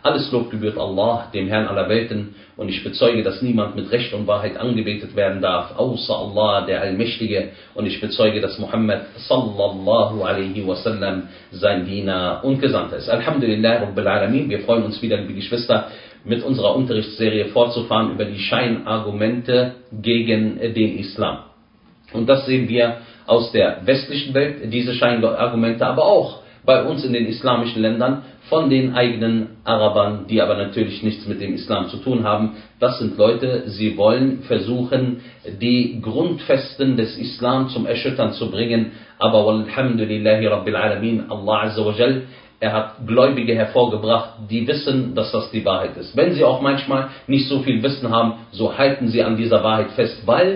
Alles Lob gebührt Allah, dem Herrn aller Welten, und ich bezeuge, dass niemand mit Recht und Wahrheit angebetet werden darf, außer Allah, der Allmächtige, und ich bezeuge, dass Muhammad sallallahu alaihi wasallam sein Diener und Gesandter ist. Alhamdulillah Rabbil Alamin, wir freuen uns wieder, liebe Geschwister, mit unserer Unterrichtsserie fortzufahren über die Scheinargumente gegen den Islam. Und das sehen wir aus der westlichen Welt, diese Scheinargumente, aber auch bei uns in den islamischen Ländern von den eigenen Arabern, die aber natürlich nichts mit dem Islam zu tun haben. Das sind Leute, sie wollen versuchen, die Grundfesten des Islam zum Erschüttern zu bringen, aber walhamdulillahi Rabbil Alamin, Allah Azza wa Jal, er hat Gläubige hervorgebracht, die wissen, dass das die Wahrheit ist. Wenn sie auch manchmal nicht so viel Wissen haben, so halten sie an dieser Wahrheit fest, weil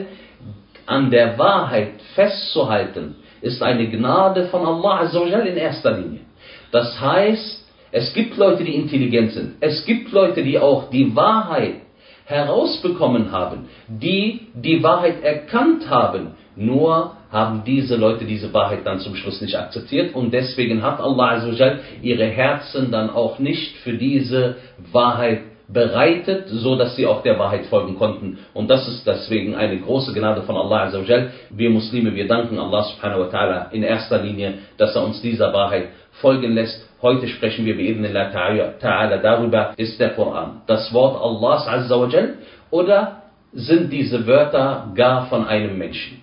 an der Wahrheit festzuhalten ist eine Gnade von Allah Azza wa Jal in erster Linie. Das heißt, es gibt Leute, die intelligent sind. Es gibt Leute, die auch die Wahrheit herausbekommen haben, die die Wahrheit erkannt haben. Nur haben diese Leute diese Wahrheit dann zum Schluss nicht akzeptiert. Und deswegen hat Allah Azza wa Jal ihre Herzen dann auch nicht für diese Wahrheit bereitet, so dass sie auch der Wahrheit folgen konnten. Und das ist deswegen eine große Gnade von Allah Azza wa Jal. Wir Muslime, wir danken Allah subhanahu wa ta'ala in erster Linie, dass er uns dieser Wahrheit folgen lässt. Heute sprechen wir bi'idhnillah ta'ala darüber, ist der Koran das Wort Allahs Azza wa Jal oder sind diese Wörter gar von einem Menschen?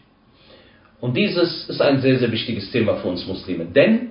Und dieses ist ein sehr, sehr wichtiges Thema für uns Muslime, denn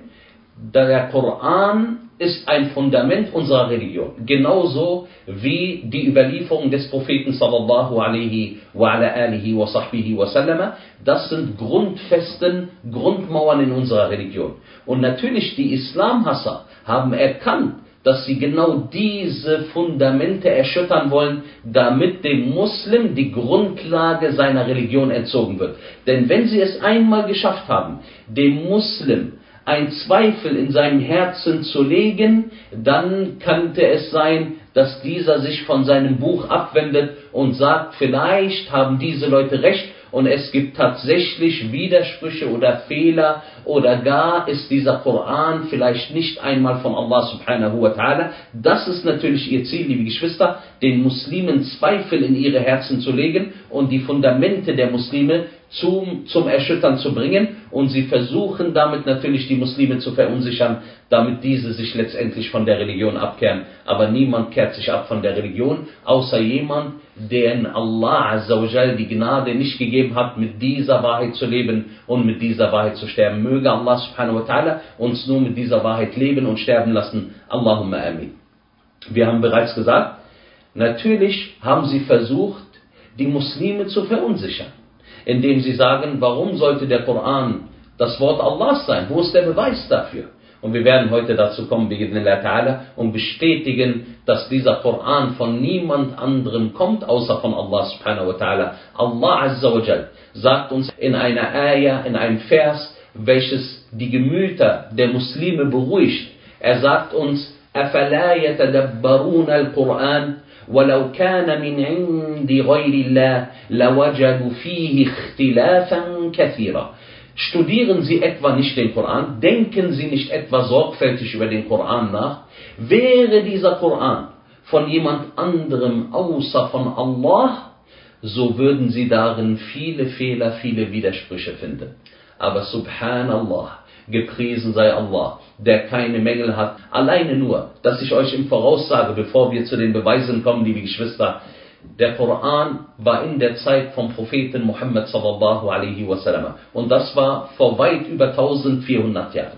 der Koran ist ein Fundament unserer Religion, genauso wie die Überlieferung des Propheten sallallahu alaihi wa ala alihi wa sahbihi wa sallama. Das sind Grundfesten, Grundmauern in unserer Religion. Und natürlich die Islamhasser haben erkannt, dass sie genau diese Fundamente erschüttern wollen, damit dem Muslim die Grundlage seiner Religion entzogen wird. Denn wenn sie es einmal geschafft haben, dem Muslim ein Zweifel in seinem Herzen zu legen, dann könnte es sein, dass dieser sich von seinem Buch abwendet und sagt, vielleicht haben diese Leute recht und es gibt tatsächlich Widersprüche oder Fehler oder gar ist dieser Koran vielleicht nicht einmal von Allah subhanahu wa ta'ala. Das ist natürlich ihr Ziel, liebe Geschwister, den Muslimen Zweifel in ihre Herzen zu legen und die Fundamente der Muslime zum Erschüttern zu bringen, und sie versuchen damit natürlich die Muslime zu verunsichern, damit diese sich letztendlich von der Religion abkehren. Aber niemand kehrt sich ab von der Religion, außer jemand, den Allah Azza wa Jal die Gnade nicht gegeben hat, mit dieser Wahrheit zu leben und mit dieser Wahrheit zu sterben. Möge Allah subhanahu wa ta'ala uns nur mit dieser Wahrheit leben und sterben lassen. Allahumma amin. Wir haben bereits gesagt, natürlich haben sie versucht, die Muslime zu verunsichern, indem sie sagen, warum sollte der Koran das Wort Allahs sein? Wo ist der Beweis dafür? Und wir werden heute dazu kommen, bi'idhnillah ta'ala, und bestätigen, dass dieser Koran von niemand anderem kommt, außer von Allah subhanahu wa ta'ala. Allah Azza wa Jal sagt uns in einer Ayah, in einem Vers, welches die Gemüter der Muslime beruhigt. Er sagt uns, أَفَلَا يَتَدَبَّرُونَ الْقُرْآنَ وَلَوْ كَانَ مِنْ عِنْدِ غَيْرِ اللَّهِ لَوَجَدُوا فِيهِ اخْتِلَافًا كَثِيرًا. Studieren Sie etwa nicht den Koran, denken Sie nicht etwa sorgfältig über den Koran nach. Wäre dieser Koran von jemand anderem außer von Allah, so würden Sie darin viele Fehler, viele Widersprüche finden. Aber subhanallah, gepriesen sei Allah, der keine Mängel hat. Alleine nur, dass ich euch im Voraus sage, bevor wir zu den Beweisen kommen, liebe Geschwister, der Koran war in der Zeit vom Propheten Muhammad sallallahu alaihi wasallam. Und das war vor weit über 1400 Jahren.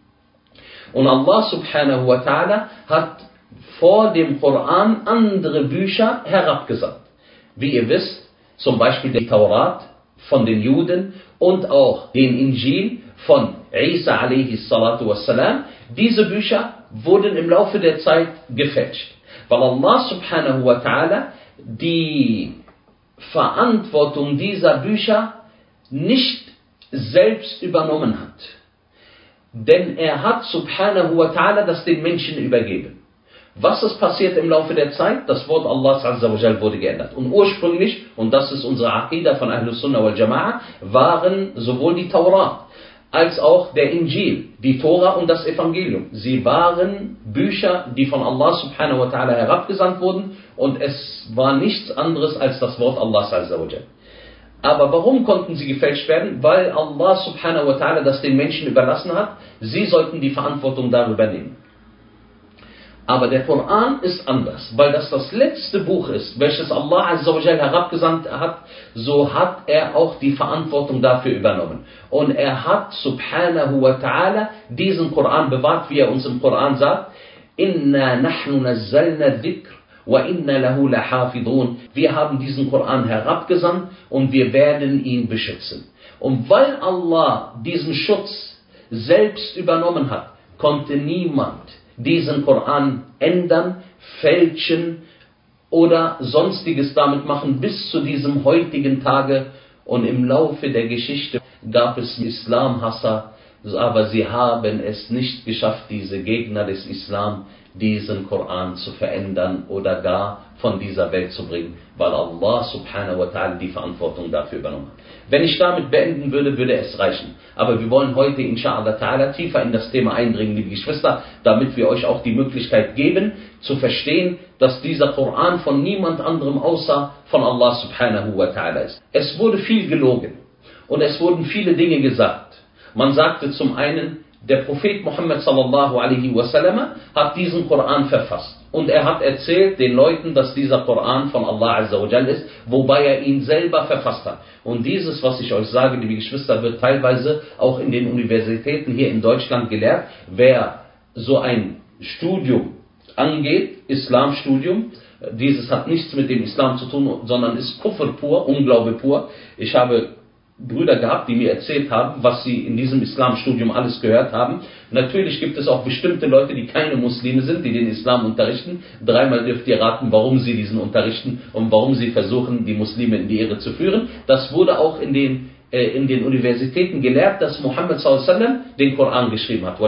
Und Allah subhanahu wa ta'ala hat vor dem Koran andere Bücher herabgesandt. Wie ihr wisst, zum Beispiel den Taurat von den Juden und auch den Injil von Isa alaihi salatu wassalam. Diese Bücher wurden im Laufe der Zeit gefälscht, weil Allah subhanahu wa ta'ala die Verantwortung dieser Bücher nicht selbst übernommen hat. Denn er hat subhanahu wa ta'ala das den Menschen übergeben. Was ist passiert im Laufe der Zeit? Das Wort Allahs Azza wa Jal wurde geändert. Und ursprünglich, und das ist unsere Aqidah von Ahlus Sunnah wal Jama'a, waren sowohl die Taurat als auch der Injil, die Tora und das Evangelium. Sie waren Bücher, die von Allah subhanahu wa ta'ala herabgesandt wurden und es war nichts anderes als das Wort Allahs azza wa jal. Aber warum konnten sie gefälscht werden? Weil Allah subhanahu wa ta'ala das den Menschen überlassen hat. Sie sollten die Verantwortung darüber nehmen. Aber der Koran ist anders, weil das das letzte Buch ist, welches Allah azza wa jal herabgesandt hat, so hat er auch die Verantwortung dafür übernommen. Und er hat subhanahu wa ta'ala diesen Koran bewahrt, wie er uns im Koran sagt, Inna nahnu nazzalna dhikr wa inna lahu lahafidun. Wir haben diesen Koran herabgesandt und wir werden ihn beschützen. Und weil Allah diesen Schutz selbst übernommen hat, konnte niemand diesen Koran ändern, fälschen oder sonstiges damit machen bis zu diesem heutigen Tage. Und im Laufe der Geschichte gab es Islamhasser, aber sie haben es nicht geschafft, diese Gegner des Islam, diesen Koran zu verändern oder gar von dieser Welt zu bringen, weil Allah subhanahu wa ta'ala die Verantwortung dafür übernommen hat. Wenn ich damit beenden würde, würde es reichen. Aber wir wollen heute inshallah ta'ala tiefer in das Thema eindringen, liebe Geschwister, damit wir euch auch die Möglichkeit geben, zu verstehen, dass dieser Koran von niemand anderem außer von Allah subhanahu wa ta'ala ist. Es wurde viel gelogen und es wurden viele Dinge gesagt. Man sagte zum einen, der Prophet Muhammad sallallahu alaihi wasallam hat diesen Koran verfasst. Und er hat erzählt den Leuten, dass dieser Koran von Allah azza wa jal ist, wobei er ihn selber verfasst hat. Und dieses, was ich euch sage, liebe Geschwister, wird teilweise auch in den Universitäten hier in Deutschland gelehrt. Wer so ein Studium angeht, Islamstudium, dieses hat nichts mit dem Islam zu tun, sondern ist Kufr pur, Unglaube pur. Ich habe Brüder gehabt, die mir erzählt haben, was sie in diesem Islamstudium alles gehört haben. Natürlich gibt es auch bestimmte Leute, die keine Muslime sind, die den Islam unterrichten. Dreimal dürft ihr raten, warum sie diesen unterrichten und warum sie versuchen, die Muslime in die Irre zu führen. Das wurde auch in den Universitäten gelehrt, dass Muhammad sallallahu alaihi wasallam den Koran geschrieben hat.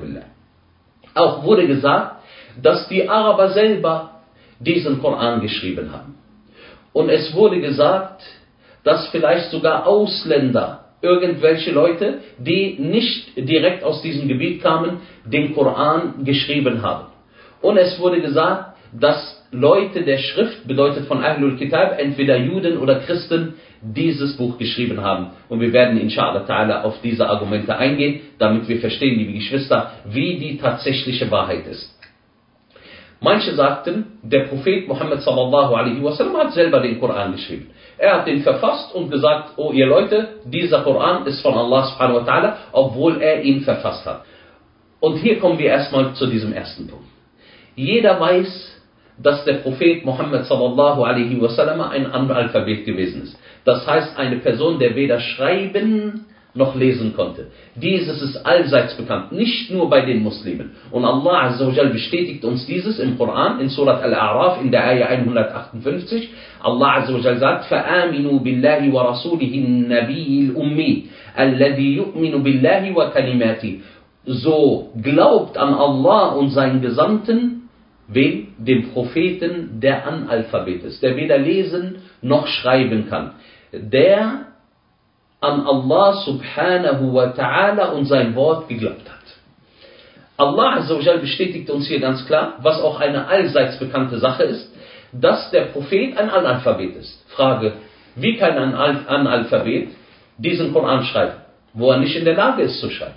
Auch wurde gesagt, dass die Araber selber diesen Koran geschrieben haben. Und es wurde gesagt, dass vielleicht sogar Ausländer, irgendwelche Leute, die nicht direkt aus diesem Gebiet kamen, den Koran geschrieben haben. Und es wurde gesagt, dass Leute der Schrift, bedeutet von Ahlul Kitab, entweder Juden oder Christen, dieses Buch geschrieben haben. Und wir werden inshallah ta'ala auf diese Argumente eingehen, damit wir verstehen, liebe Geschwister, wie die tatsächliche Wahrheit ist. Manche sagten, der Prophet Muhammad sallallahu alaihi wasallam hat selber den Koran geschrieben. Er hat den verfasst und gesagt, oh ihr Leute, dieser Koran ist von Allah subhanahu wa ta'ala, obwohl er ihn verfasst hat. Und hier kommen wir erstmal zu diesem ersten Punkt. Jeder weiß, dass der Prophet Muhammad sallallahu alaihi wasallam ein Analphabet gewesen ist. Das heißt, eine Person, der weder schreiben noch lesen konnte. Dieses ist allseits bekannt, nicht nur bei den Muslimen. Und Allah azza wa jal bestätigt uns dieses im Koran, in Surat Al-A'raf, in der Ayah 158. Allah azza wa jal sagt, فَآمِنُوا بِاللَّهِ وَرَسُولِهِ النَّبِيِّ الْأُمِّي الَّذِي يُؤْمِنُ بِاللَّهِ وَكَلِمَاتِهِ. So glaubt an Allah und seinen Gesandten, wem? Dem Propheten, der Analphabet ist, der weder lesen noch schreiben kann. Der an Allah subhanahu wa ta'ala und sein Wort geglaubt hat. Allah azza wa jal bestätigt uns hier ganz klar, was auch eine allseits bekannte Sache ist, dass der Prophet ein Analphabet ist. Frage, wie kann ein Analphabet diesen Koran schreiben, wo er nicht in der Lage ist zu schreiben?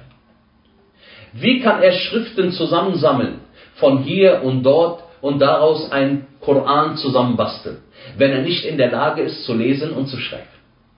Wie kann er Schriften zusammensammeln, von hier und dort und daraus einen Koran zusammenbasteln, wenn er nicht in der Lage ist zu lesen und zu schreiben?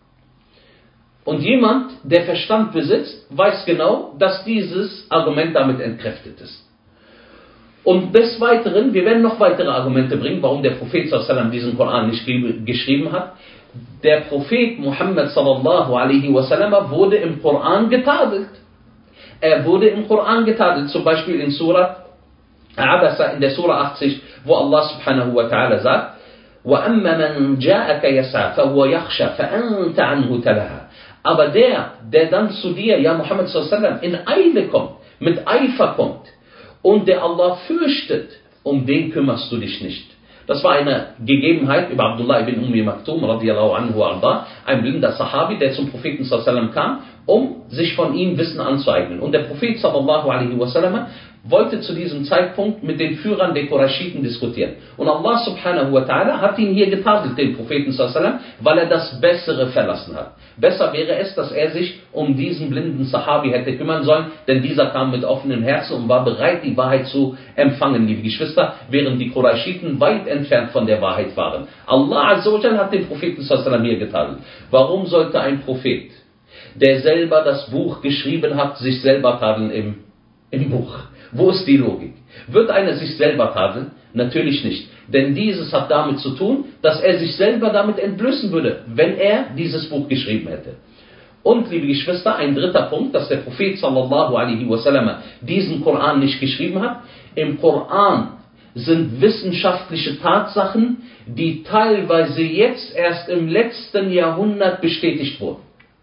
Und jemand, der Verstand besitzt, weiß genau, dass dieses Argument damit entkräftet ist. Und des Weiteren, wir werden noch weitere Argumente bringen, warum der Prophet sallallahu alaihi wasallam diesen Koran nicht geschrieben hat. Der Prophet Muhammad sallallahu alaihi wasallam wurde im Koran getadelt. Er wurde im Koran getadelt, zum Beispiel in Surah Abasa, in der Surah 80, wo Allah subhanahu wa ta'ala sagt, وَأَمَّا مَنْ جَاءَكَ يَسْعَى فَهُوَ يَخْشَى فَأَنْتَ عَنْهُ تَلَهَا. Aber der dann zu dir, ja Muhammad sallallahu alaihi wasallam, in Eile kommt, mit Eifer kommt und der Allah fürchtet, um den kümmerst du dich nicht. Das war eine Gegebenheit über Abdullah ibn Maktum, radiyallahu anhu arda, ein blinder Sahabi, der zum Propheten sallallahu alaihi wasallam kam um sich von ihm Wissen anzueignen. Und der Prophet sallallahu alaihi wasallam wollte zu diesem Zeitpunkt mit den Führern der Quraishiten diskutieren. Und Allah subhanahu wa ta'ala hat ihn hier getadelt, den Propheten sallallahu alaihi wasallam, weil er das Bessere verlassen hat. Besser wäre es, dass er sich um diesen blinden Sahabi hätte kümmern sollen, denn dieser kam mit offenem Herzen und war bereit, die Wahrheit zu empfangen, liebe Geschwister, während die Quraishiten weit entfernt von der Wahrheit waren. Allah azza wa jalla hat den Propheten sallallahu alaihi wasallam hier getadelt. Warum sollte ein Prophet, der selber das Buch geschrieben hat, sich selber tadeln im Buch? Wo ist die Logik? Wird einer sich selber tadeln? Natürlich nicht. Denn dieses hat damit zu tun, dass er sich selber damit entblößen würde, wenn er dieses Buch geschrieben hätte. Und, liebe Geschwister, ein dritter Punkt, dass der Prophet sallallahu alaihi wasallam diesen Koran nicht geschrieben hat. Im Koran sind wissenschaftliche Tatsachen, die teilweise jetzt erst im letzten Jahrhundert bestätigt wurden.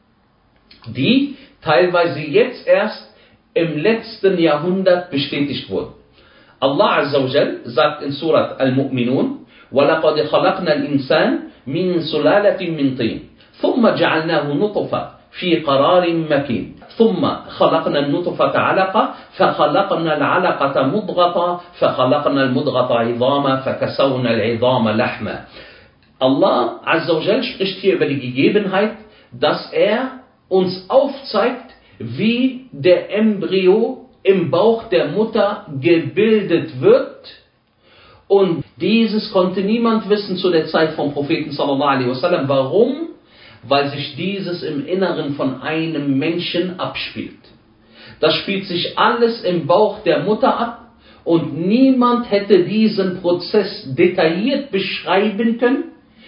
Die teilweise jetzt erst im letzten Jahrhundert bestätigt wurden. Allah Azza wa Jal sagt in Surat Al-Mu'minun: وَلَقَدْ خَلَقْنَا الْإِنسَانَ مِنْ سُلَالَةٍ مِنْ طِينٍ ثُمَّ جَعَلْنَاهُ نُطْفَةً فِي قَرَارٍ مَكِينٍ ثُمَّ خَلَقْنَا النُّطْفَةَ عَلَقَةً فَخَلَقْنَا الْعَلَقَةَ مُضْغَةً فَخَلَقْنَا الْمُضْغَةَ عِظَامًا فَكَسَوْنَا الْعِظَامَ لَحْمًا. Allah Azza wa Jal spricht hier über die Gegebenheit, dass er uns aufzeigt, wie der Embryo im Bauch der Mutter gebildet wird. Und dieses konnte niemand wissen zu der Zeit vom Propheten sallallahu alaihi wasallam. Warum? Weil sich dieses im Inneren von einem Menschen abspielt. Das spielt sich alles im Bauch der Mutter ab und niemand hätte diesen Prozess detailliert beschreiben können,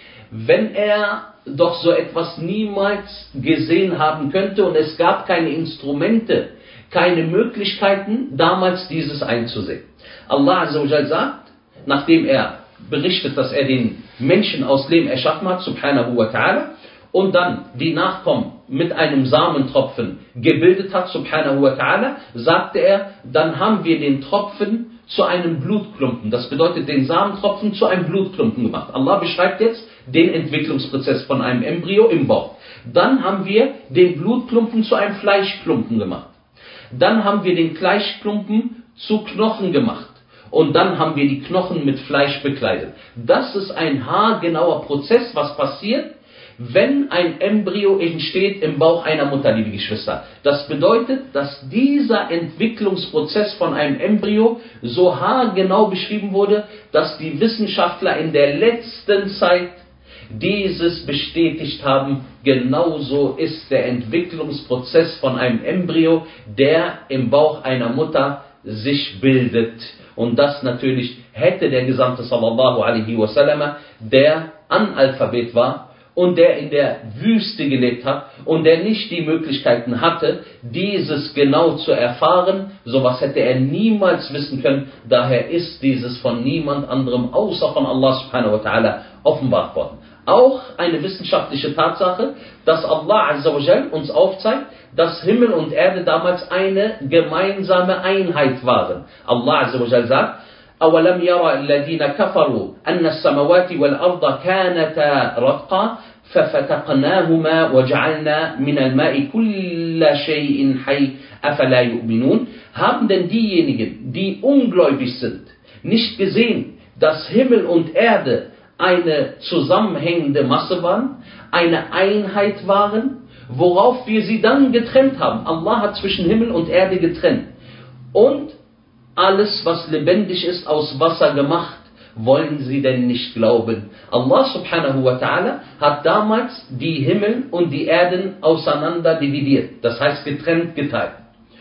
wenn er doch so etwas niemals gesehen haben könnte, und es gab keine Instrumente, keine Möglichkeiten, damals dieses einzusehen. Allah Azza wa Jal sagt, nachdem er berichtet, dass er den Menschen aus Lehm erschaffen hat, subhanahu wa ta'ala, und dann die Nachkommen mit einem Samentropfen gebildet hat, subhanahu wa ta'ala, sagte er, dann haben wir den Tropfen zu einem Blutklumpen. Das bedeutet, den Samentropfen zu einem Blutklumpen gemacht. Allah beschreibt jetzt den Entwicklungsprozess von einem Embryo im Bauch. Dann haben wir den Blutklumpen zu einem Fleischklumpen gemacht. Dann haben wir den Fleischklumpen zu Knochen gemacht. Und dann haben wir die Knochen mit Fleisch bekleidet. Das ist ein haargenauer Prozess, was passiert, wenn ein Embryo entsteht im Bauch einer Mutter, liebe Geschwister. Das bedeutet, dass dieser Entwicklungsprozess von einem Embryo so haargenau beschrieben wurde, dass die Wissenschaftler in der letzten Zeit dieses bestätigt haben. Genauso ist der Entwicklungsprozess von einem Embryo, der im Bauch einer Mutter sich bildet. Und das natürlich hätte der Gesandte sallallahu alaihi wasallam, der Analphabet war und der in der Wüste gelebt hat und der nicht die Möglichkeiten hatte, dieses genau zu erfahren, sowas hätte er niemals wissen können. Daher ist dieses von niemand anderem außer von Allah subhanahu wa ta'ala offenbart worden. Auch eine wissenschaftliche Tatsache, dass Allah Azza wa Jal uns aufzeigt, dass Himmel und Erde damals eine gemeinsame Einheit waren. Allah Azza wa Jal sagt: أَوَلَمْ يَرَ الَّذِينَ كَفَرُوا أَنَّ السَّمَوَاتِ وَالْأَرْضَ كَانَتَا رَتْقًا فَفَتَقْنَاهُمَا وَجَعَلْنَا مِنَ الْمَاءِ كُلَّ شَيْءٍ حَيٍّ أَفَلَا يُؤْمِنُونَ. Haben denn diejenigen, die ungläubig sind, nicht gesehen, dass Himmel und Erde eine zusammenhängende Masse waren, eine Einheit waren, worauf wir sie dann getrennt haben? Allah hat zwischen Himmel und Erde getrennt. Und alles, was lebendig ist, aus Wasser gemacht. Wollen sie denn nicht glauben? Allah subhanahu wa ta'ala hat damals die Himmel und die Erden auseinander dividiert. Das heißt getrennt, geteilt.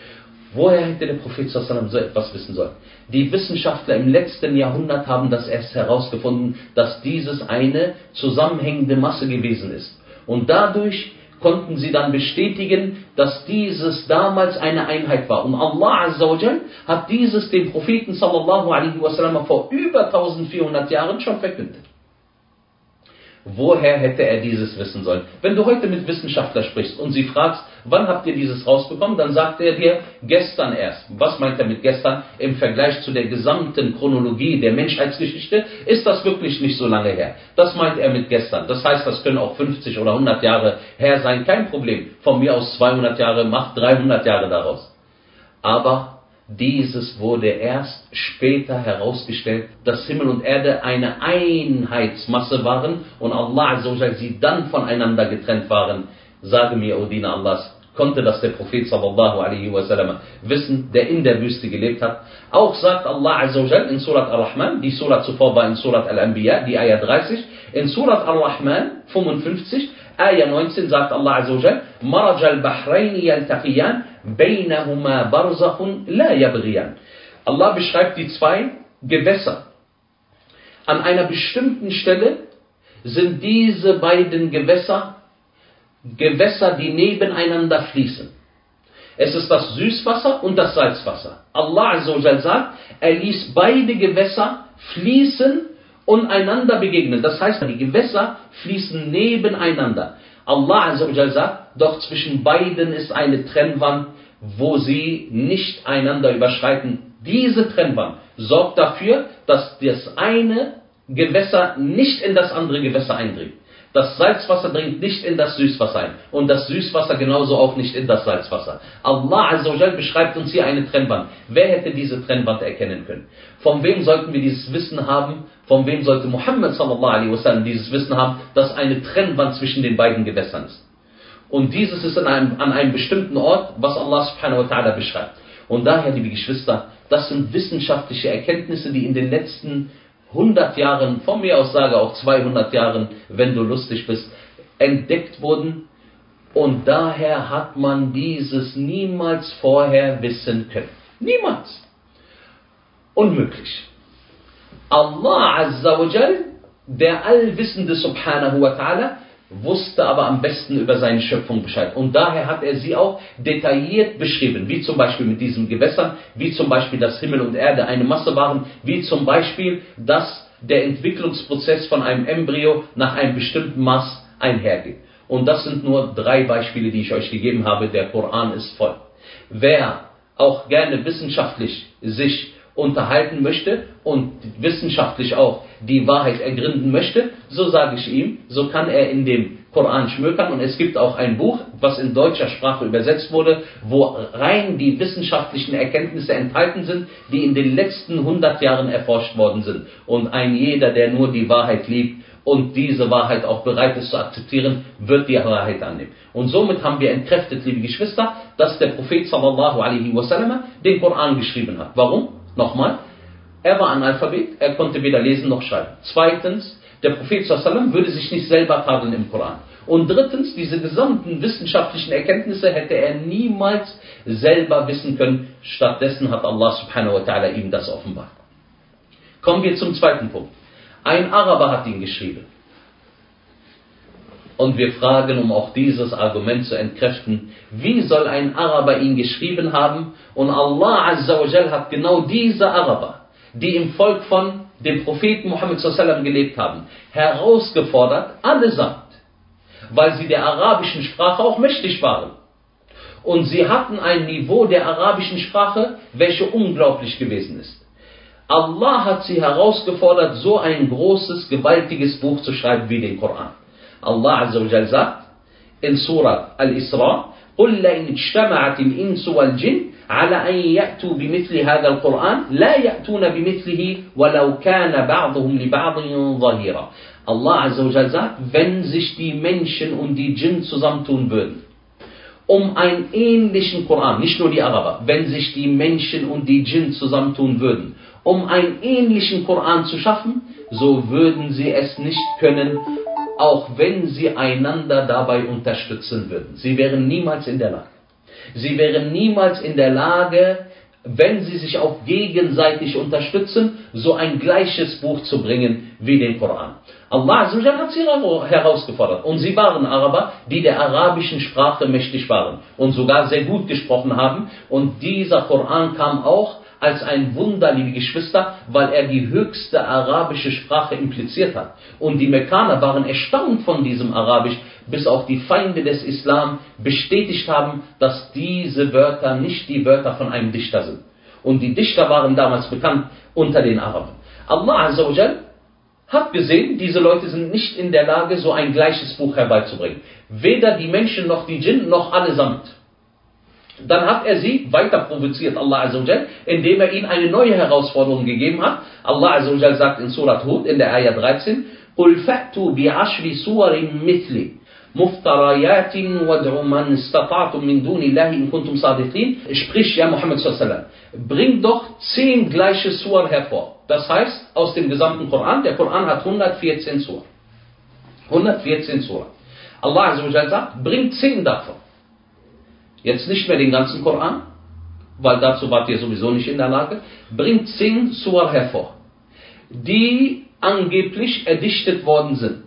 Woher hätte der Prophet sallallahu alaihi wasallam so etwas wissen sollen? Die Wissenschaftler im letzten Jahrhundert haben das erst herausgefunden, dass dieses eine zusammenhängende Masse gewesen ist. Und dadurch konnten sie dann bestätigen, dass dieses damals eine Einheit war. Und Allah Azza wa Jal hat dieses dem Propheten sallallahu alaihi wasallam vor über 1400 Jahren schon verkündet. woher hätte er dieses wissen sollen? Wenn du heute mit Wissenschaftlern sprichst und sie fragst, wann habt ihr dieses rausbekommen, dann sagt er dir, gestern erst. Was meint er mit gestern? Im Vergleich zu der gesamten Chronologie der Menschheitsgeschichte ist das wirklich nicht so lange her. Das meint er mit gestern. Das heißt, das können auch 50 oder 100 Jahre her sein, kein Problem. Von mir aus 200 Jahre, macht 300 Jahre daraus. Aber dieses wurde erst später herausgestellt, dass Himmel und Erde eine Einheitsmasse waren und Allah Azza wa Jal sie dann voneinander getrennt waren. Sage mir, O Diener Allahs, konnte das der Prophet sallallahu alaihi wasallam wissen, der in der Wüste gelebt hat? Auch sagt Allah Azza wa Jal in Surat Ar-Rahman, die Surat zuvor war in Surat Al-Anbiya, die Ayah 30, in Surat Ar-Rahman 55, Ayah 19 sagt Allah Azza wa Jal, Maraj al-Bahraini yaltaqiyan, baynahuma barzakhun la yabghiyan. Allah beschreibt die zwei Gewässer. An einer bestimmten Stelle sind diese beiden Gewässer, die nebeneinander fließen. Es ist das Süßwasser und das Salzwasser. Allah Azza wa Jal sagt, er ließ beide Gewässer fließen und einander begegnen. Das heißt, die Gewässer fließen nebeneinander. Allah Azza wa Jal sagt, doch zwischen beiden ist eine Trennwand, wo sie nicht einander überschreiten. Diese Trennwand sorgt dafür, dass das eine Gewässer nicht in das andere Gewässer eindringt. Das Salzwasser dringt nicht in das Süßwasser ein und das Süßwasser genauso auch nicht in das Salzwasser. Allah Azza wa Jal beschreibt uns hier eine Trennwand. Wer hätte diese Trennwand erkennen können? Von wem sollten wir dieses Wissen haben? Von wem sollte Muhammad sallallahu alaihi wasallam dieses Wissen haben, dass eine Trennwand zwischen den beiden Gewässern ist? Und dieses ist an einem bestimmten Ort, was Allah subhanahu wa ta'ala beschreibt. Und daher, liebe Geschwister, das sind wissenschaftliche Erkenntnisse, die in den letzten 100 Jahren, von mir aus sage auch 200 Jahren, wenn du lustig bist, entdeckt wurden. Und daher hat man dieses niemals vorher wissen können. Niemals. Unmöglich. Allah Azza wa Jal, der Allwissende subhanahu wa ta'ala, wusste aber am besten über seine Schöpfung Bescheid. Und daher hat er sie auch detailliert beschrieben, wie zum Beispiel mit diesen Gewässern, wie zum Beispiel, dass Himmel und Erde eine Masse waren, wie zum Beispiel, dass der Entwicklungsprozess von einem Embryo nach einem bestimmten Maß einhergeht. Und das sind nur 3 Beispiele, die ich euch gegeben habe. Der Koran ist voll. Wer auch gerne wissenschaftlich sich unterhalten möchte und wissenschaftlich auch die Wahrheit ergründen möchte, so sage ich ihm, so kann er in dem Koran schmökern. Und es gibt auch ein Buch, was in deutscher Sprache übersetzt wurde, wo rein die wissenschaftlichen Erkenntnisse enthalten sind, die in den letzten 100 Jahren erforscht worden sind. Und ein jeder, der nur die Wahrheit liebt und diese Wahrheit auch bereit ist zu akzeptieren, wird die Wahrheit annehmen. Und somit haben wir entkräftet, liebe Geschwister, dass der Prophet sallallahu alaihi wasallam den Koran geschrieben hat. Warum? Nochmal, er war Analphabet, er konnte weder lesen noch schreiben. Zweitens, der Prophet sallallahu alaihi wasallam würde sich nicht selber tadeln im Koran. Und drittens, diese gesamten wissenschaftlichen Erkenntnisse hätte er niemals selber wissen können. Stattdessen hat Allah subhanahu wa ta'ala ihm das offenbart. Kommen wir zum zweiten Punkt. Ein Araber hat ihn geschrieben. Und wir fragen, um auch dieses Argument zu entkräften, wie soll ein Araber ihn geschrieben haben? Und Allah Azza wa Jal hat genau diese Araber, die im Volk von dem Propheten Muhammad sallallahu alaihi wasallam gelebt haben, herausgefordert, allesamt, weil sie der arabischen Sprache auch mächtig waren. Und sie hatten ein Niveau der arabischen Sprache, welche unglaublich gewesen ist. Allah hat sie herausgefordert, so ein großes, gewaltiges Buch zu schreiben wie den Koran. Allah Azza wa Jal sagt in Surat Al-Isra, قُلْ لَإِنِ اجْتَمَعَتِ الْإِنسُ وَالْجِنُّ على أن يأتوا بمثل هذا القرآن لا يأتون بمثله ولو كان بعضهم لبعض ظهيرا. Allah Azza wa Jal sagt, wenn sich die Menschen und die Djinn zusammentun würden, um einen ähnlichen Koran, nicht nur die Araber, wenn sich die Menschen und die Djinn zusammentun würden, um einen ähnlichen Koran zu schaffen, so würden sie es nicht können, auch wenn sie einander dabei unterstützen würden. Sie wären niemals in der Lage. Sie wären niemals in der Lage, wenn sie sich auch gegenseitig unterstützen, so ein gleiches Buch zu bringen wie den Koran. Allah Azza wa Jalla hat sie herausgefordert. Und sie waren Araber, die der arabischen Sprache mächtig waren und sogar sehr gut gesprochen haben. Und dieser Koran kam auch als ein Wunder, liebe Geschwister, weil er die höchste arabische Sprache impliziert hat. Und die Mekkaner waren erstaunt von diesem Arabisch, bis auch die Feinde des Islam bestätigt haben, dass diese Wörter nicht die Wörter von einem Dichter sind. Und die Dichter waren damals bekannt unter den Arabern. Allah Azza wa Jal hat gesehen, diese Leute sind nicht in der Lage, so ein gleiches Buch herbeizubringen. Weder die Menschen noch die Djinn noch allesamt. Dann hat er sie weiter provoziert, Allah Azza wa Jal, indem er ihnen eine neue Herausforderung gegeben hat. Allah Azza wa Jal sagt in Surat Hud, in der Ayah 13, قُلْ فَأْتُوا بِعَشْرِ سُوَرٍ مِثْلِ مُفْتَرَيَاتٍ وَادْعُوا مَنْ اسْتَطَعْتُمْ مِنْ دُونِ اللَّهِ إِنْ كُنْتُمْ صَادِقِينَ. Sprich, ja Muhammad sallallahu alaihi wasallam, bring doch 10 gleiche Suren hervor. Das heißt, aus dem gesamten Koran, der Koran hat 114 Suren. 114 Suren. Allah Azza wa Jal sagt, bring 10 davon. Jetzt nicht mehr den ganzen Koran, weil dazu wart ihr sowieso nicht in der Lage. Bringt 10 Suren hervor, die angeblich erdichtet worden sind.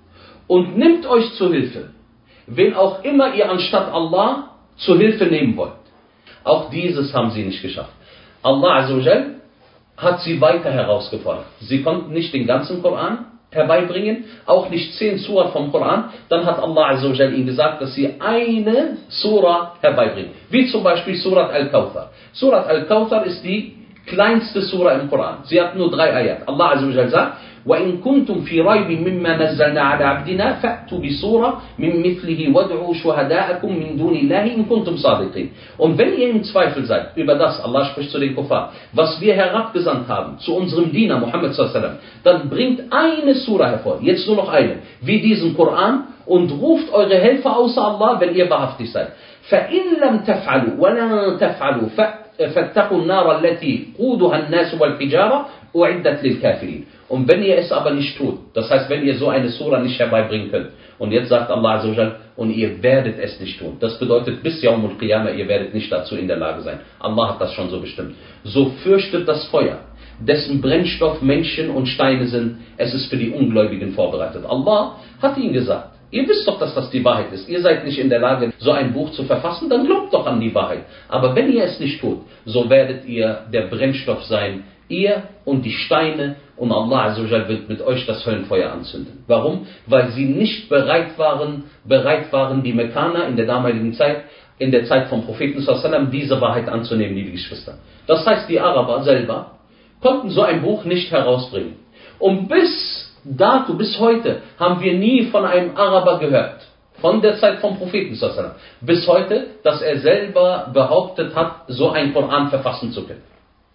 Und nimmt euch zur Hilfe, wen auch immer ihr anstatt Allah zur Hilfe nehmen wollt. Auch dieses haben sie nicht geschafft. Allah Azza wa Jal hat sie weiter herausgefordert. Sie konnten nicht den ganzen Koran herbeibringen, auch nicht 10 Surah vom Koran. Dann hat Allah Azza wa Jal ihnen gesagt, dass sie eine Surah herbeibringen. Wie zum Beispiel Surat Al-Kawthar. Surat Al-Kawthar ist die kleinste Surah im Koran. Sie hat nur 3 Ayat. Allah Azza wa Jal sagt, وَإِن كُنْتُمْ فِي رَيْبٍ مِمَّا نَزَّلْنَا عَلَى عَبْدِنَا فَأْتُوا بِسُورَةٍ مِن مِثْلِهِ وَادْعُوا شُهَدَاءَكُم مِن دُونِ اللَّهِ إِن كُنتُمْ صَادِقِينَ. Und wenn ihr im Zweifel seid über das, Allah spricht zu den Kuffar, was wir herabgesandt haben zu unserem Diener Muhammad sallallahu alaihi wasallam, dann bringt eine Surah hervor, jetzt nur noch eine, wie diesen Koran, und ruft eure Helfer außer Allah, wenn ihr wahrhaftig seid. فَإِن لَمْ تَفْعَلُوا وَلَن تَفْعَلُوا فَاتَّقُوا النَّارَ الَّتِي قُودُهَا النَّاسُ وَالْحِجَارَةُ أُعِدَّتْ لِلْكَافِرِينَ. Und wenn ihr es aber nicht tut, das heißt, wenn ihr so eine Surah nicht herbeibringen könnt, und jetzt sagt Allah Azza wa Jal, und ihr werdet es nicht tun, das bedeutet bis Yaumul Qiyamah, ihr werdet nicht dazu in der Lage sein. Allah hat das schon so bestimmt. So fürchtet das Feuer, dessen Brennstoff Menschen und Steine sind, es ist für die Ungläubigen vorbereitet. Allah hat ihnen gesagt, ihr wisst doch, dass das die Wahrheit ist. Ihr seid nicht in der Lage, so ein Buch zu verfassen, dann glaubt doch an die Wahrheit. Aber wenn ihr es nicht tut, so werdet ihr der Brennstoff sein, ihr und die Steine, und Allah Azza wa Jal wird mit euch das Höllenfeuer anzünden. Warum? Weil sie nicht bereit waren, die Mekkaner in der damaligen Zeit, in der Zeit vom Propheten sallallahu alaihi wasallam, diese Wahrheit anzunehmen, liebe Geschwister. Das heißt, die Araber selber konnten so ein Buch nicht herausbringen. Und bis heute, haben wir nie von einem Araber gehört, von der Zeit vom Propheten sallallahu alaihi wasallam, bis heute, dass er selber behauptet hat, so ein Koran verfassen zu können.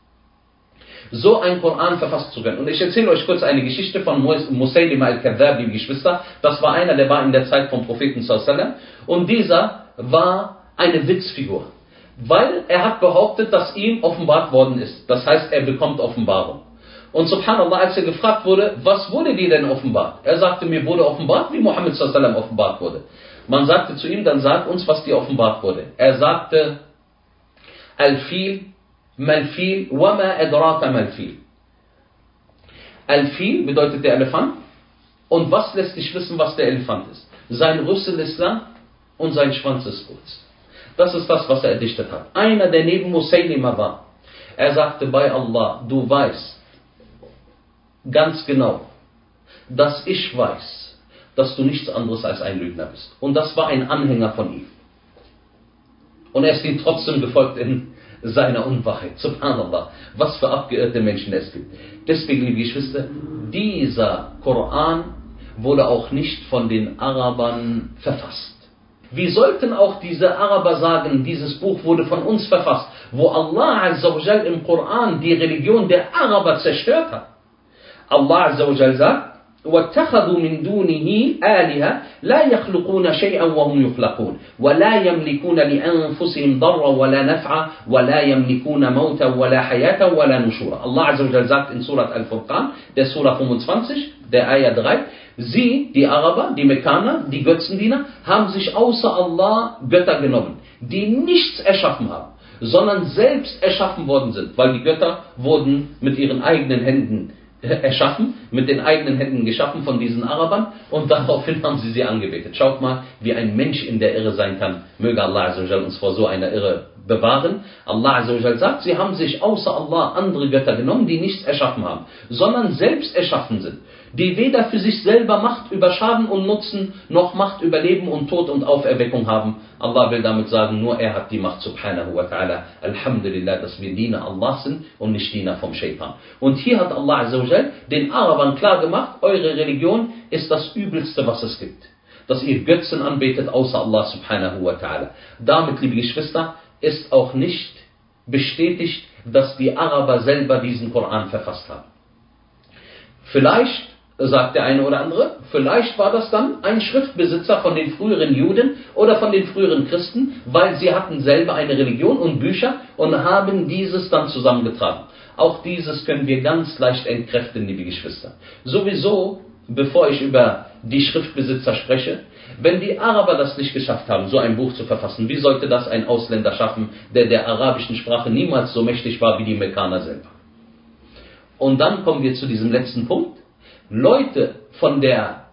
So ein Koran verfassen zu können. Und ich erzähle euch kurz eine Geschichte von Musaylim al-Kadhab, liebe Geschwister. Das war einer, der war in der Zeit vom Propheten sallallahu alaihi wasallam. Und dieser war eine Witzfigur. Weil er hat behauptet, dass ihm offenbart worden ist. Das heißt, er bekommt Offenbarung. Und subhanallah, als er gefragt wurde, was wurde dir denn offenbart? Er sagte, mir wurde offenbart, wie Muhammad sallallahu alaihi wasallam offenbart wurde. Man sagte zu ihm, dann sag uns, was dir offenbart wurde. Er sagte, Al-Fil, Mal-Fil, wa ma adraka Mal-Fil. Al-Fil bedeutet der Elefant. Und was lässt dich wissen, was der Elefant ist? Sein Rüssel ist lang und sein Schwanz ist kurz. Das ist das, was er erdichtet hat. Einer, der neben Musaylima war. Er sagte, bei Allah, du weißt ganz genau, dass ich weiß, dass du nichts anderes als ein Lügner bist. Und das war ein Anhänger von ihm. Und er ist ihm trotzdem gefolgt in seiner Unwahrheit. Subhanallah, was für abgeirrte Menschen es gibt. Deswegen, liebe Geschwister, dieser Koran wurde auch nicht von den Arabern verfasst. Wie sollten auch diese Araber sagen, dieses Buch wurde von uns verfasst, wo Allah Azza wa Jal im Koran die Religion der Araber zerstört hat? Allah Azza wa Jal sagt, وَاتَّخَذُوا مِن دُونِهِ آلِهَةً لَا يَخْلُقُونَ شَيْئًا وَهُمْ يُخْلَقُونَ وَلَا يَمْلِكُونَ لِأَنفُسِهِمْ ضَرًّا وَلَا نَفْعًا وَلَا يَمْلِكُونَ مَوْتًا وَلَا حَيَاةً وَلَا نُشُورًا. Allah Azza wa Jal sagt in Surat Al-Furqan, der Surah 25, der Ayah 3, sie, die Araber, die Mekkaner, die Götzendiener, haben sich außer Allah Götter genommen, die nichts erschaffen haben, sondern selbst erschaffen worden sind, weil die Götter wurden mit ihren eigenen Händen erschaffen, mit den eigenen Händen geschaffen von diesen Arabern, und daraufhin haben sie angebetet. Schaut mal, wie ein Mensch in der Irre sein kann. Möge Allah Azza wa Jal uns vor so einer Irre bewahren. bewahren. Allah Azza wa Jal sagt, sie haben sich außer Allah andere Götter genommen, die nichts erschaffen haben, sondern selbst erschaffen sind, die weder für sich selber Macht über Schaden und Nutzen, noch Macht über Leben und Tod und Auferweckung haben. Allah will damit sagen, nur er hat die Macht, subhanahu wa ta'ala. Alhamdulillah, dass wir Diener Allah sind und nicht Diener vom Shaitan. Und hier hat Allah Azza wa Jal den Arabern klar gemacht, eure Religion ist das Übelste, was es gibt. Dass ihr Götzen anbetet, außer Allah subhanahu wa ta'ala. Damit, liebe Geschwister, ist auch nicht bestätigt, dass die Araber selber diesen Koran verfasst haben. Vielleicht, sagt der eine oder andere, vielleicht war das dann ein Schriftbesitzer von den früheren Juden oder von den früheren Christen, weil sie hatten selber eine Religion und Bücher und haben dieses dann zusammengetragen. Auch dieses können wir ganz leicht entkräften, liebe Geschwister. Sowieso, bevor ich über die Schriftbesitzer spreche, wenn die Araber das nicht geschafft haben, so ein Buch zu verfassen, wie sollte das ein Ausländer schaffen, der der arabischen Sprache niemals so mächtig war wie die Mekkaner selber? Und dann kommen wir zu diesem letzten Punkt. Leute von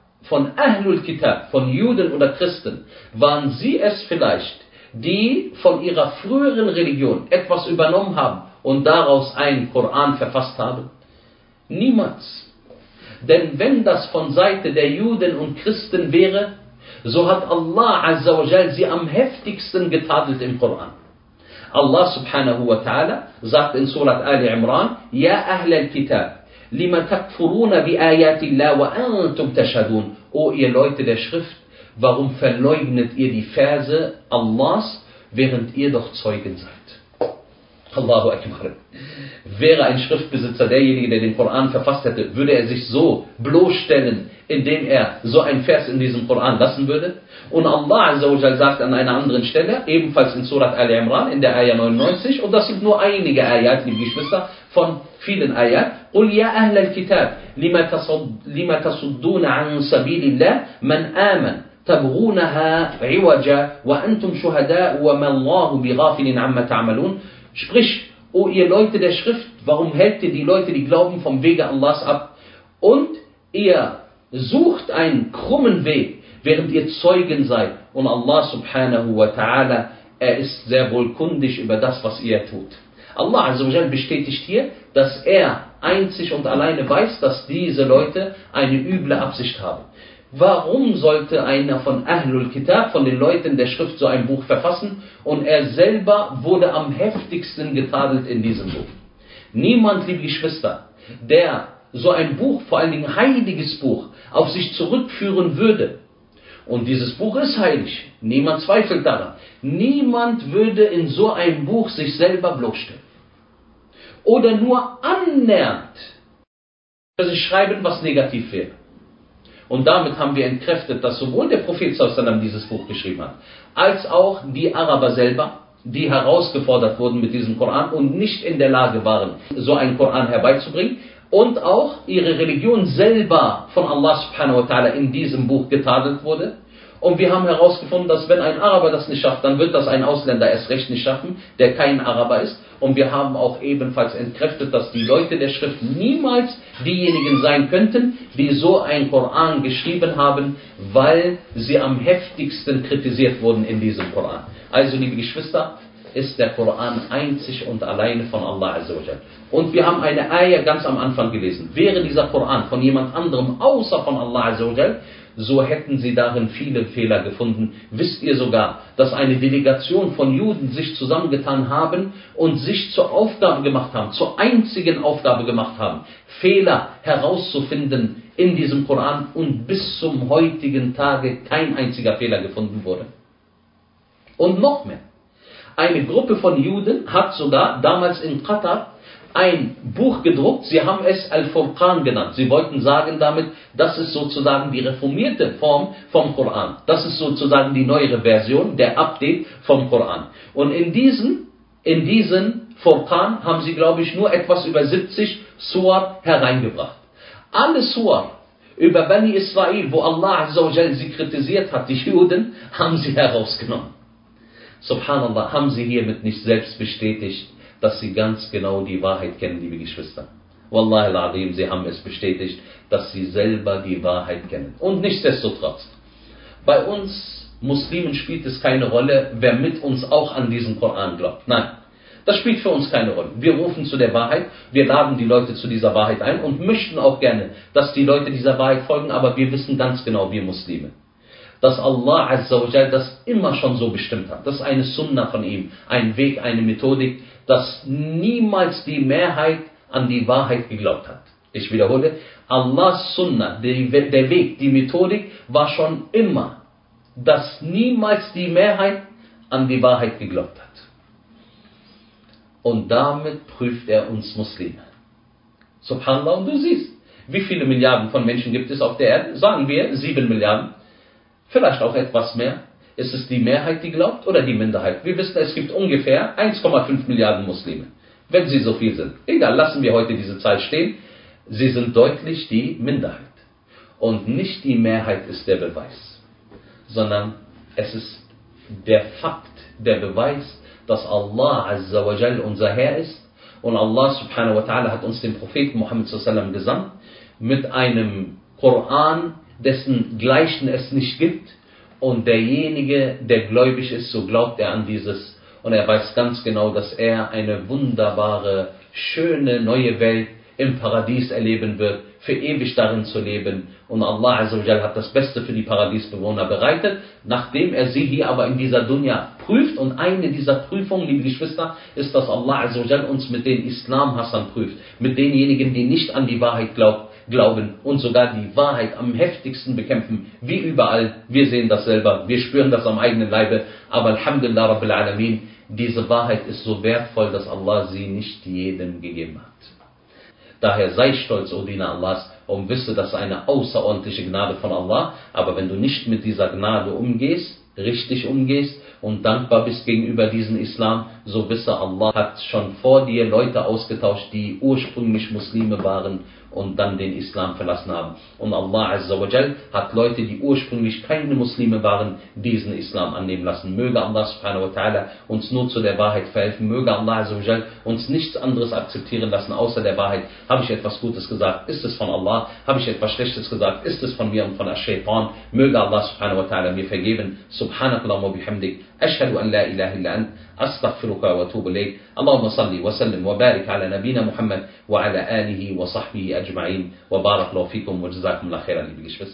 Ahlul Kitab, von Juden oder Christen, waren sie es vielleicht, die von ihrer früheren Religion etwas übernommen haben und daraus einen Koran verfasst haben? Niemals. Denn wenn das von Seite der Juden und Christen wäre, so hat Allah Azza wa Jal sie am heftigsten getadelt im Koran. Allah subhanahu wa ta'ala sagt in Surat Ali Imran, Ja Ahlal Kitab, lima takfuruna bi ayatillah wa antum tashhadun. O ihr Leute der Schrift, warum verleugnet ihr die Verse Allahs, während ihr doch Zeugen seid? Allahu Akbar. Wäre ein Schriftbesitzer derjenige, der den Koran verfasst hätte, würde er sich so bloßstellen, indem er so einen Vers in diesem Koran lassen würde? Und Allah Azza wa Jal sagt an einer anderen Stelle, ebenfalls in Surat Ali Imran, in der Ayah 99, und das sind nur einige Ayat, liebe Geschwister, von vielen Ayat. قُلْ يَا أَهْلَ الْكِتَابِ لِمَ تَصُدُّونَ عَنْ سَبِيلِ اللَّهِ مَنْ آمَنَ تَبْغُونَهَا عِوَجًا وَأَنْتُمْ شُهَدَاءُ وَمَا اللَّهُ بِغَافِلٍ عَمَّا تَعْمَلُونَ. Sprich, o ihr Leute der Schrift, warum hält ihr die Leute, die glauben, vom Wege Allahs ab? Und ihr sucht einen krummen Weg, während ihr Zeugen seid. Und Allah subhanahu wa ta'ala, er ist sehr wohl kundig über das, was ihr tut. Allah Azza wa Jal bestätigt hier, dass er einzig und alleine weiß, dass diese Leute eine üble Absicht haben. Warum sollte einer von Ahlul Kitab, von den Leuten der Schrift, so ein Buch verfassen? Und er selber wurde am heftigsten getadelt in diesem Buch. Niemand, liebe Geschwister, der so ein Buch, vor allen Dingen heiliges Buch, auf sich zurückführen würde, und dieses Buch ist heilig, niemand zweifelt daran, niemand würde in so ein Buch sich selber bloßstellen. Oder nur annähernd sich schreiben, was negativ wäre. Und damit haben wir entkräftet, dass sowohl der Prophet sallallahu dieses Buch geschrieben hat, als auch die Araber selber, die herausgefordert wurden mit diesem Koran und nicht in der Lage waren, so einen Koran herbeizubringen, und auch ihre Religion selber von Allah subhanahu wa ta'ala in diesem Buch getadelt wurde. Und wir haben herausgefunden, dass wenn ein Araber das nicht schafft, dann wird das ein Ausländer erst recht nicht schaffen, der kein Araber ist. Und wir haben auch ebenfalls entkräftet, dass die Leute der Schrift niemals diejenigen sein könnten, die so einen Koran geschrieben haben, weil sie am heftigsten kritisiert wurden in diesem Koran. Also, liebe Geschwister, ist der Koran einzig und alleine von Allah Azza wa Jal. Und wir haben eine Ayah ganz am Anfang gelesen. Wäre dieser Koran von jemand anderem außer von Allah Azza wa Jal, so hätten sie darin viele Fehler gefunden. Wisst ihr sogar, dass eine Delegation von Juden sich zusammengetan haben und sich zur Aufgabe gemacht haben, zur einzigen Aufgabe gemacht haben, Fehler herauszufinden in diesem Koran, und bis zum heutigen Tage kein einziger Fehler gefunden wurde? Und noch mehr. Eine Gruppe von Juden hat sogar damals in Katar ein Buch gedruckt, sie haben es Al-Furqan genannt. Sie wollten sagen damit, das ist sozusagen die reformierte Form vom Koran. Das ist sozusagen die neuere Version, der Update vom Koran. Und in diesen Furqan haben sie, glaube ich, nur etwas über 70 Surah hereingebracht. Alle Surah über Bani Israel, wo Allah Azza wa Jal sie kritisiert hat, die Juden, haben sie herausgenommen. Subhanallah, haben sie hiermit nicht selbst bestätigt, dass sie ganz genau die Wahrheit kennen, liebe Geschwister? Wallahi al-Azim, sie haben es bestätigt, dass sie selber die Wahrheit kennen. Und nichtsdestotrotz, bei uns Muslimen spielt es keine Rolle, wer mit uns auch an diesen Koran glaubt. Nein, das spielt für uns keine Rolle. Wir rufen zu der Wahrheit, wir laden die Leute zu dieser Wahrheit ein und möchten auch gerne, dass die Leute dieser Wahrheit folgen, aber wir wissen ganz genau, wir Muslime, dass Allah Azza wa Jal das immer schon so bestimmt hat. Das ist eine Sunna von ihm, ein Weg, eine Methodik, dass niemals die Mehrheit an die Wahrheit geglaubt hat. Ich wiederhole, Allahs Sunna, der Weg, die Methodik war schon immer, dass niemals die Mehrheit an die Wahrheit geglaubt hat. Und damit prüft er uns Muslime. Subhanallah, und du siehst, wie viele Milliarden von Menschen gibt es auf der Erde? Sagen wir 7 Milliarden, vielleicht auch etwas mehr. Ist es die Mehrheit, die glaubt, oder die Minderheit? Wir wissen, es gibt ungefähr 1,5 Milliarden Muslime, wenn sie so viel sind. Egal, lassen wir heute diese Zahl stehen. Sie sind deutlich die Minderheit. Und nicht die Mehrheit ist der Beweis, sondern es ist der Fakt, der Beweis, dass Allah Azza wa Jal unser Herr ist. Und Allah Subhanahu wa Ta'ala hat uns den Propheten Muhammad sallallahu alaihi wasallam gesandt mit einem Koran, dessen Gleichen es nicht gibt. Und derjenige, der gläubig ist, so glaubt er an dieses. Und er weiß ganz genau, dass er eine wunderbare, schöne neue Welt im Paradies erleben wird, für ewig darin zu leben. Und Allah Azza wa Jal hat das Beste für die Paradiesbewohner bereitet, nachdem er sie hier aber in dieser Dunya prüft. Und eine dieser Prüfungen, liebe Geschwister, ist, dass Allah Azza wa Jal uns mit den Islamhassern prüft, mit denjenigen, die nicht an die Wahrheit glauben und sogar die Wahrheit am heftigsten bekämpfen, wie überall. Wir sehen das selber, wir spüren das am eigenen Leibe, aber Alhamdulillah Rabbil Alamin, diese Wahrheit ist so wertvoll, dass Allah sie nicht jedem gegeben hat. Daher sei stolz, O Diener Allahs, und wisse, das ist eine außerordentliche Gnade von Allah. Aber wenn du nicht mit dieser Gnade umgehst, richtig umgehst und dankbar bist gegenüber diesem Islam, so wisse, Allah hat schon vor dir Leute ausgetauscht, die ursprünglich Muslime waren und dann den Islam verlassen haben. Und Allah Azza wa Jal hat Leute, die ursprünglich keine Muslime waren, diesen Islam annehmen lassen. Möge Allah Subhanahu wa Ta'ala uns nur zu der Wahrheit verhelfen. Möge Allah Azza wa Jal uns nichts anderes akzeptieren lassen, außer der Wahrheit. Habe ich etwas Gutes gesagt, ist es von Allah. Habe ich etwas Schlechtes gesagt, ist es von mir und von Ash-Shaytan. Möge Allah Subhanahu wa Ta'ala mir vergeben. Subhanakallah wa bihamdik. Ashhadu an la ilaha illa ant. أستغفرك وأتوب إليك اللهم صل وسلم وبارك على نبينا محمد وعلى آله وصحبه أجمعين وبارك الله فيكم وجزاكم الله خيرا.